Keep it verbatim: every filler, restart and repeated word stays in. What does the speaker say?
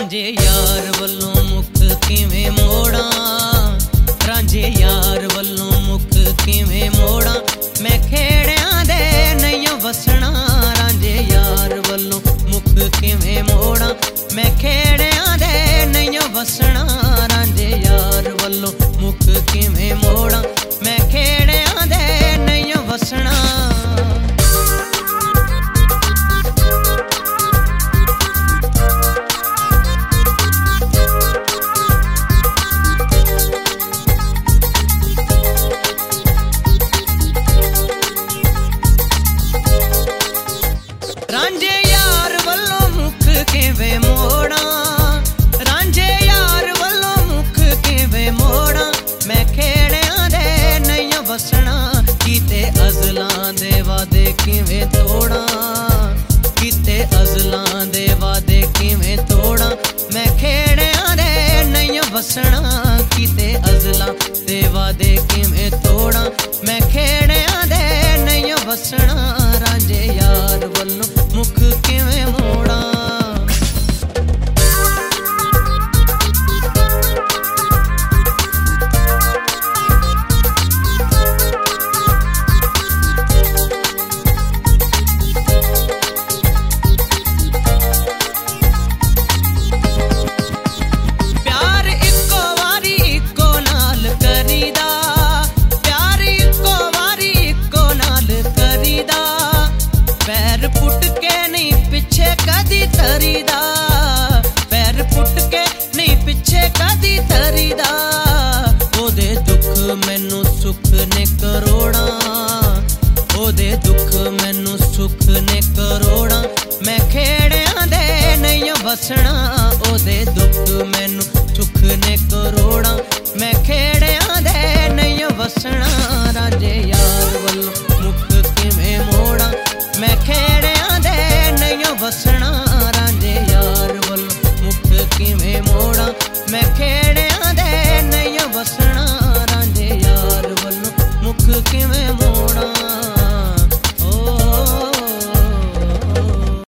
रांझे यार वल्लों मुख किवें मोड़ा, रांझे यार वल्लों मुख किवें मोड़ा, मैं खेड़ियां दे नहीं वसना। रांझे यार वल्लों मुख किवें मोड़ा, मैं खेड़ियां दे नहीं वसना। रांझे यार वल्लों मुख किवें मोड़ा, मैं खेड़ियां दे नहीं वसना। रांझे यार वल्लों मुख किवें मोड़ा, रांझे यार वल्लों मुख किवें मोड़ा, मैं खेड़ियां दे नहीं वसना। कीते अज़लां दे वादे किवें तोड़ा, कीते अज़लां दे वादे किवें तोड़ा, मैं खेड़ियां दे नहीं वसना। कीते अज़लां दे वादे किवें तोड़ा, मैं खेड़ियां दे नहीं वसना। रांझे यार वल्लों मुख किवें मोड़ा। प्यार इक्को वारी इक्को नाल करीदा, प्यार इक्को वारी इक्को नाल करीदा, पैर पुट के नहीं पिछे कदी तरीदा, पैर पुट के नहीं पिछे कदी तरीदा। ओदे दुख मैनू सुख ने करोड़ा, ओदे दुख मैनू सुख ने करोड़ा, मैं खेड़ियां दे नहीं वसना। ओदे दुख मैनू सुख ने करोड़ा, मैं खेड़ियां दे नहीं वसना। रांझे यार वल्लों मुख किवें मोड़ा, मैं खेड़ियां दे नहीं वसना। रांझे यार वल्लों मुख किवें मोड़ा, मैं खेड़